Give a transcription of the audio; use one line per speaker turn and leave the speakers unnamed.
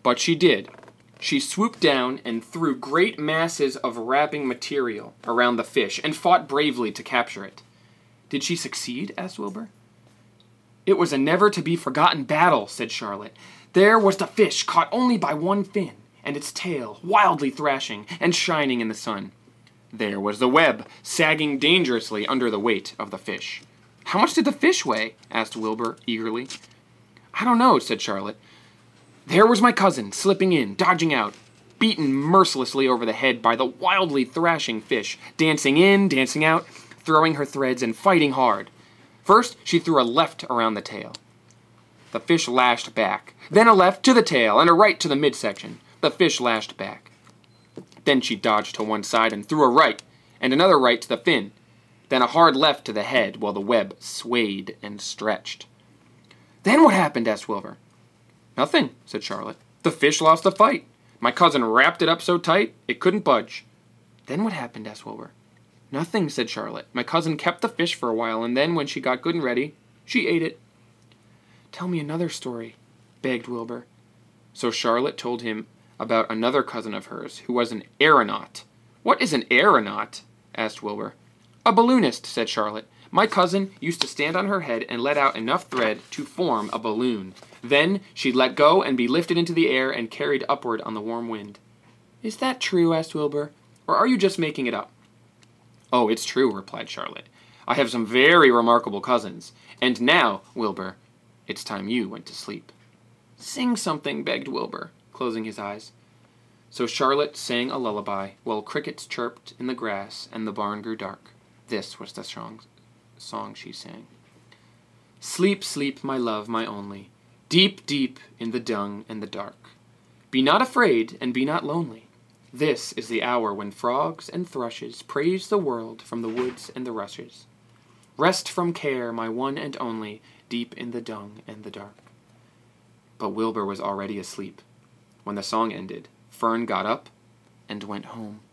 But she did. She swooped down and threw great masses of wrapping material around the fish and fought bravely to capture it. Did she succeed? Asked Wilbur. It was a never-to-be-forgotten battle, said Charlotte. There was the fish, caught only by one fin, and its tail wildly thrashing and shining in the sun. There was the web, sagging dangerously under the weight of the fish. How much did the fish weigh? Asked Wilbur eagerly. I don't know, said Charlotte. There was my cousin, slipping in, dodging out, beaten mercilessly over the head by the wildly thrashing fish, dancing in, dancing out, throwing her threads and fighting hard. First, she threw a left around the tail. The fish lashed back. Then a left to the tail and a right to the midsection. The fish lashed back. Then she dodged to one side and threw a right, and another right to the fin. Then a hard left to the head while the web swayed and stretched. Then what happened? Asked Wilbur. Nothing, said Charlotte. The fish lost the fight. My cousin wrapped it up so tight it couldn't budge. Then what happened? Asked Wilbur. Nothing, said Charlotte. My cousin kept the fish for a while, and then when she got good and ready, she ate it. Tell me another story, begged Wilbur. So Charlotte told him about another cousin of hers who was an aeronaut. What is an aeronaut? Asked Wilbur. A balloonist, said Charlotte. My cousin used to stand on her head and let out enough thread to form a balloon. Then she'd let go and be lifted into the air and carried upward on the warm wind. Is that true? Asked Wilbur. Or are you just making it up? Oh, it's true, replied Charlotte. I have some very remarkable cousins. And now, Wilbur, it's time you went to sleep. Sing something, begged Wilbur, closing his eyes. So Charlotte sang a lullaby while crickets chirped in the grass and the barn grew dark. This was the song she sang. Sleep, sleep, my love, my only, deep, deep in the dung and the dark. Be not afraid and be not lonely. This is the hour when frogs and thrushes praise the world from the woods and the rushes. Rest from care, my one and only, deep in the dung and the dark. But Wilbur was already asleep. When the song ended, Fern got up and went home.